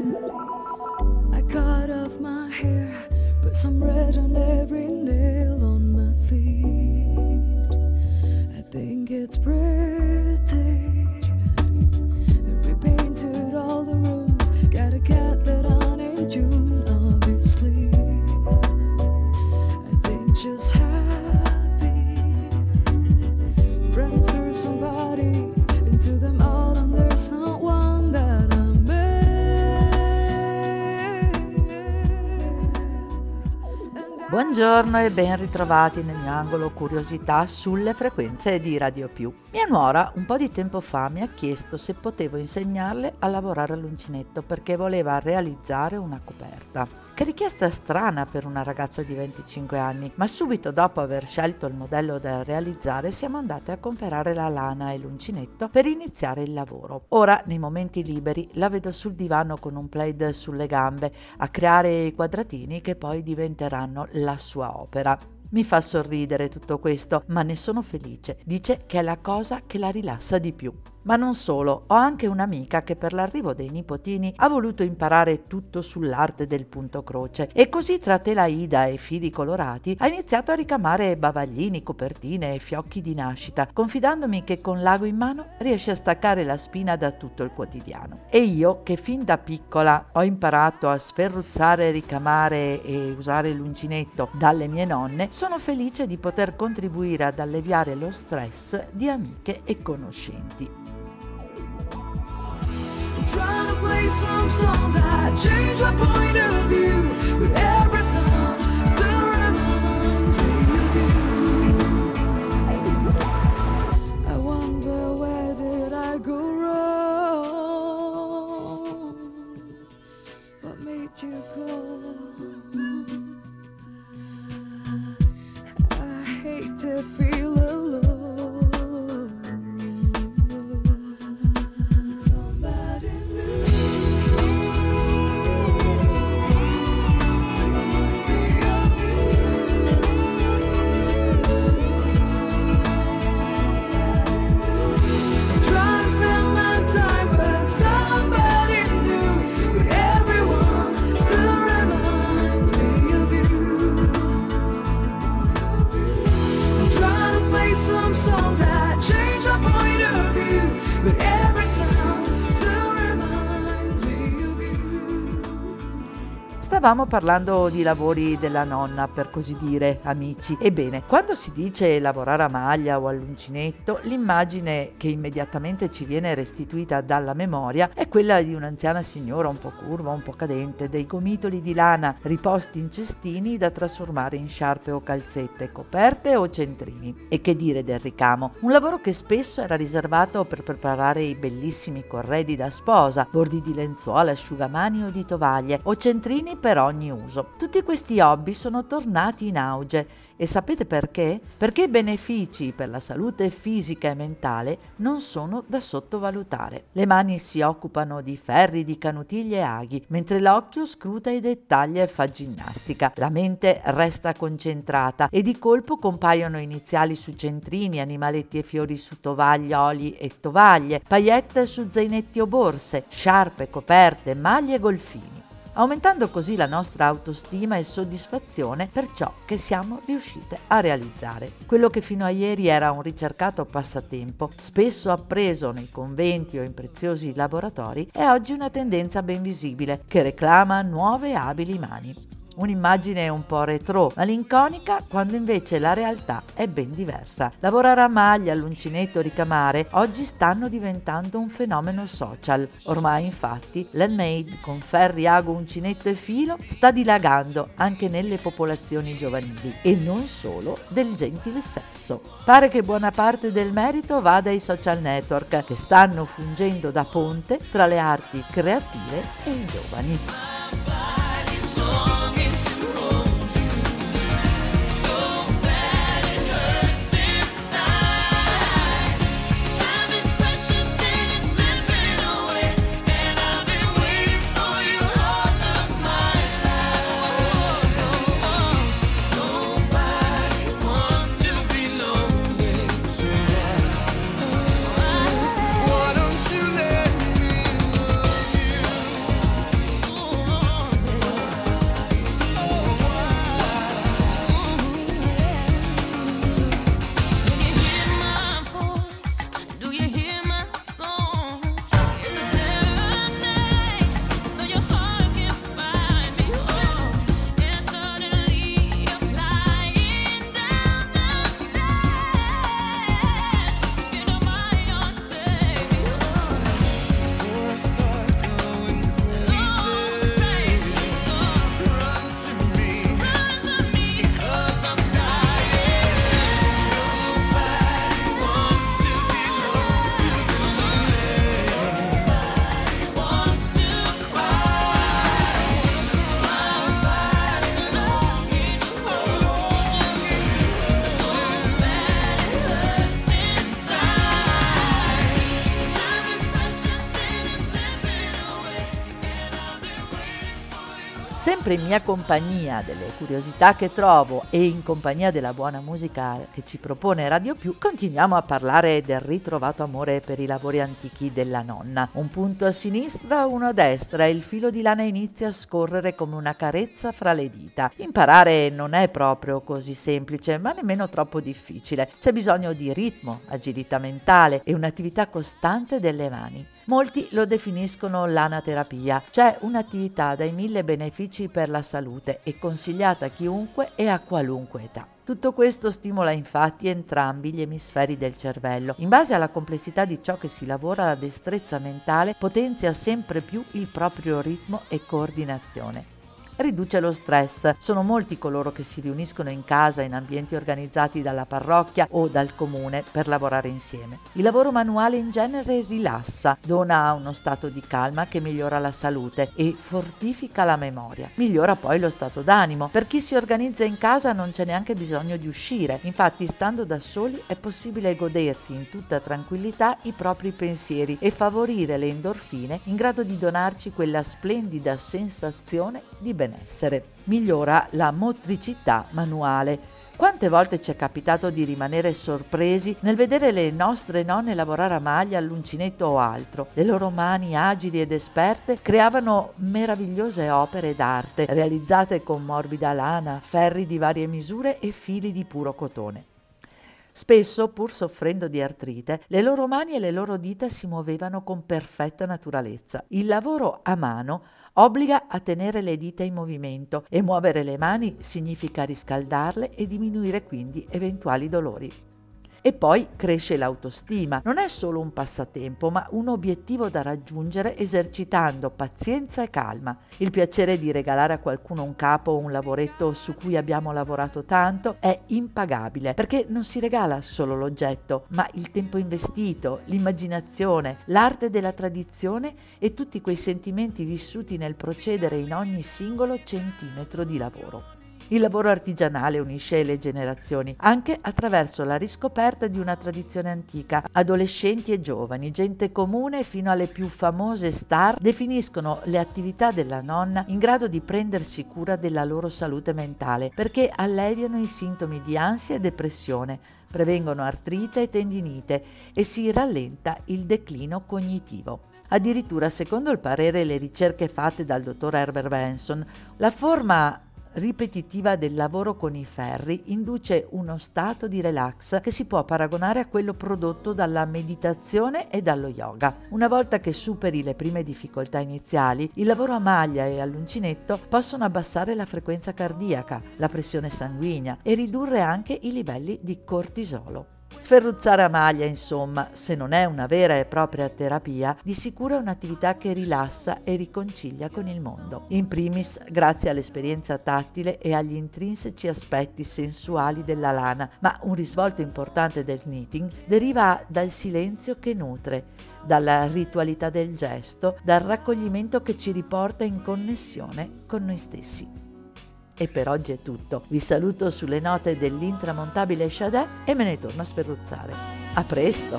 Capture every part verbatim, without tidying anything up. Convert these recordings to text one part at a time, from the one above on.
I cut off my hair, put some red on every nail on my feet. I think it's pretty. And repainted all the rooms. Got a cat that I named June, obviously. I think she's happy. Friends through somebody, into them all, and there's not one that I Buongiorno e ben ritrovati nel mio angolo curiosità sulle frequenze di Radio Più. Mia nuora un po' di tempo fa mi ha chiesto se potevo insegnarle a lavorare all'uncinetto perché voleva realizzare una coperta. Che richiesta strana per una ragazza di venticinque anni, ma subito dopo aver scelto il modello da realizzare siamo andate a comprare la lana e l'uncinetto per iniziare il lavoro. Ora, nei momenti liberi, la vedo sul divano con un plaid sulle gambe a creare i quadratini che poi diventeranno la sua opera. Mi fa sorridere tutto questo, ma ne sono felice. Dice che è la cosa che la rilassa di più. Ma non solo, ho anche un'amica che per l'arrivo dei nipotini ha voluto imparare tutto sull'arte del punto croce e così tra telaida e fili colorati ha iniziato a ricamare bavaglini, copertine e fiocchi di nascita, confidandomi che con l'ago in mano riesce a staccare la spina da tutto il quotidiano. E io, che fin da piccola ho imparato a sferruzzare, ricamare e usare l'uncinetto dalle mie nonne, sono felice di poter contribuire ad alleviare lo stress di amiche e conoscenti. Trying to play some songs that change my point of view, but every song still reminds me of you. I wonder where did I go wrong? What made you go? I hate to feel alone. Stavamo parlando di lavori della nonna, per così dire, amici. Ebbene, quando si dice lavorare a maglia o all'uncinetto, l'immagine che immediatamente ci viene restituita dalla memoria è quella di un'anziana signora un po' curva, un po' cadente, dei gomitoli di lana riposti in cestini da trasformare in sciarpe o calzette, coperte o centrini. E che dire del ricamo? Un lavoro che spesso era riservato per preparare i bellissimi corredi da sposa, bordi di lenzuola, asciugamani o di tovaglie, o centrini per ogni uso. Tutti questi hobby sono tornati in auge e sapete perché? Perché i benefici per la salute fisica e mentale non sono da sottovalutare. Le mani si occupano di ferri, di canutiglie e aghi, mentre l'occhio scruta i dettagli e fa ginnastica. La mente resta concentrata e di colpo compaiono iniziali su centrini, animaletti e fiori su tovaglie, oli e tovaglie, paillette su zainetti o borse, sciarpe, coperte, maglie e golfini, aumentando così la nostra autostima e soddisfazione per ciò che siamo riuscite a realizzare. Quello che fino a ieri era un ricercato passatempo, spesso appreso nei conventi o in preziosi laboratori, è oggi una tendenza ben visibile che reclama nuove e abili mani. Un'immagine un po' retro, malinconica, quando invece la realtà è ben diversa. Lavorare a maglia, all'uncinetto, ricamare, oggi stanno diventando un fenomeno social. Ormai infatti l'handmade con ferri, ago, uncinetto e filo sta dilagando anche nelle popolazioni giovanili e non solo del gentile sesso. Pare che buona parte del merito vada ai social network che stanno fungendo da ponte tra le arti creative e i giovani. Sempre in mia compagnia, delle curiosità che trovo e in compagnia della buona musica che ci propone Radio Più, continuiamo a parlare del ritrovato amore per i lavori antichi della nonna. Un punto a sinistra, uno a destra e il filo di lana inizia a scorrere come una carezza fra le dita. Imparare non è proprio così semplice, ma nemmeno troppo difficile. C'è bisogno di ritmo, agilità mentale e un'attività costante delle mani. Molti lo definiscono l'anaterapia, cioè un'attività dai mille benefici per la salute e consigliata a chiunque e a qualunque età. Tutto questo stimola infatti entrambi gli emisferi del cervello. In base alla complessità di ciò che si lavora, la destrezza mentale potenzia sempre più il proprio ritmo e coordinazione. Riduce lo stress. Sono molti coloro che si riuniscono in casa in ambienti organizzati dalla parrocchia o dal comune per lavorare insieme. Il lavoro manuale in genere rilassa, dona uno stato di calma che migliora la salute e fortifica la memoria. Migliora poi lo stato d'animo. Per chi si organizza in casa non c'è neanche bisogno di uscire. Infatti, stando da soli è possibile godersi in tutta tranquillità i propri pensieri e favorire le endorfine in grado di donarci quella splendida sensazione di benessere. Migliora la motricità manuale. Quante volte ci è capitato di rimanere sorpresi nel vedere le nostre nonne lavorare a maglia, all'uncinetto o altro. Le loro mani agili ed esperte creavano meravigliose opere d'arte, realizzate con morbida lana, ferri di varie misure e fili di puro cotone. Spesso, pur soffrendo di artrite, le loro mani e le loro dita si muovevano con perfetta naturalezza. Il lavoro a mano obbliga a tenere le dita in movimento e muovere le mani significa riscaldarle e diminuire quindi eventuali dolori. E poi cresce l'autostima. Non è solo un passatempo, ma un obiettivo da raggiungere esercitando pazienza e calma. Il piacere di regalare a qualcuno un capo o un lavoretto su cui abbiamo lavorato tanto è impagabile, perché non si regala solo l'oggetto, ma il tempo investito, l'immaginazione, l'arte della tradizione e tutti quei sentimenti vissuti nel procedere in ogni singolo centimetro di lavoro. Il lavoro artigianale unisce le generazioni anche attraverso la riscoperta di una tradizione antica. Adolescenti e giovani, gente comune fino alle più famose star definiscono le attività della nonna in grado di prendersi cura della loro salute mentale perché alleviano i sintomi di ansia e depressione, prevengono artrite e tendinite e si rallenta il declino cognitivo. Addirittura, secondo il parere e le ricerche fatte dal dottor Herbert Benson, la forma ripetitiva del lavoro con i ferri induce uno stato di relax che si può paragonare a quello prodotto dalla meditazione e dallo yoga. Una volta che superi le prime difficoltà iniziali, il lavoro a maglia e all'uncinetto possono abbassare la frequenza cardiaca, la pressione sanguigna e ridurre anche i livelli di cortisolo. Sferruzzare a maglia, insomma, se non è una vera e propria terapia, di sicuro è un'attività che rilassa e riconcilia con il mondo. In primis, grazie all'esperienza tattile e agli intrinseci aspetti sensuali della lana, ma un risvolto importante del knitting deriva dal silenzio che nutre, dalla ritualità del gesto, dal raccoglimento che ci riporta in connessione con noi stessi. E per oggi è tutto. Vi saluto sulle note dell'intramontabile Sade e me ne torno a sferruzzare. A presto!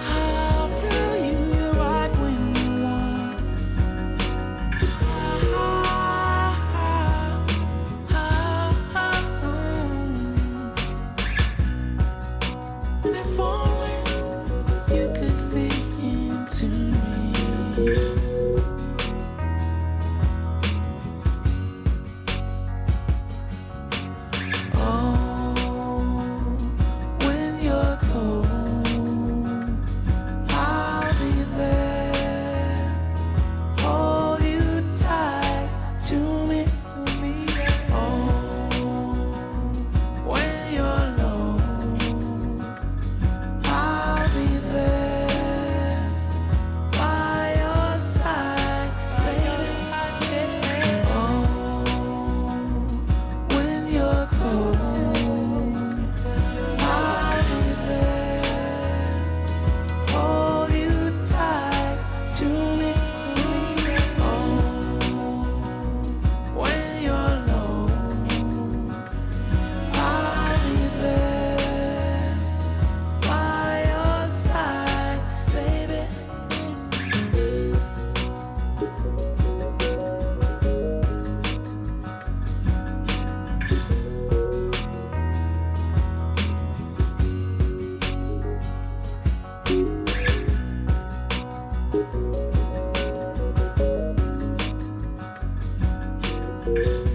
I'll tell you you're right when you want. Thank you.